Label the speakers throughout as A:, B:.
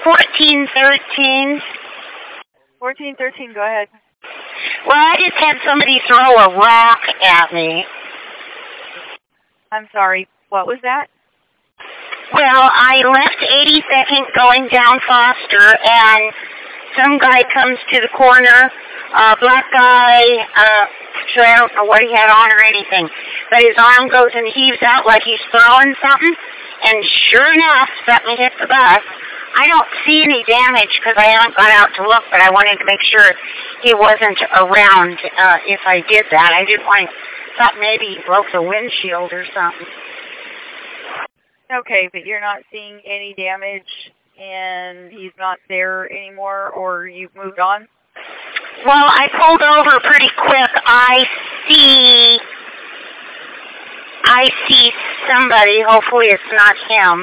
A: 1413.
B: 1413, go ahead.
A: Well, I just had somebody throw a rock at me.
B: I'm sorry, what was that?
A: Well, I left 82nd going down Foster, and some guy comes to the corner, black guy, actually I don't know what he had on or anything, but his arm goes and heaves out like he's throwing something, and sure enough, set me hit the bus. I don't see any damage because I haven't gone out to look, but I wanted to make sure he wasn't around if I did that. I didn't want to, thought maybe he broke the windshield or something.
B: Okay, but you're not seeing any damage and he's not there anymore, or you've moved on?
A: Well, I pulled over pretty quick. I see somebody. Hopefully it's not him.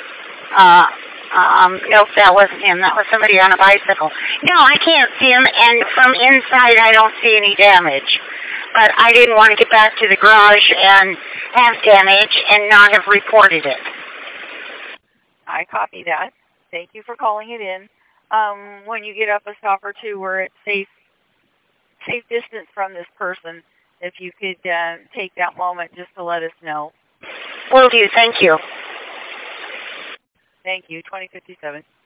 A: Nope, that wasn't him. That was somebody on a bicycle. No, I can't see him, and from inside I don't see any damage. But I didn't want to get back to the garage and have damage and not have reported it.
B: I copy that. Thank you for calling it in. When you get up a stop or two where it's safe distance from this person, if you could take that moment just to let us know.
A: Will do. Thank you.
B: Thank you. 2057.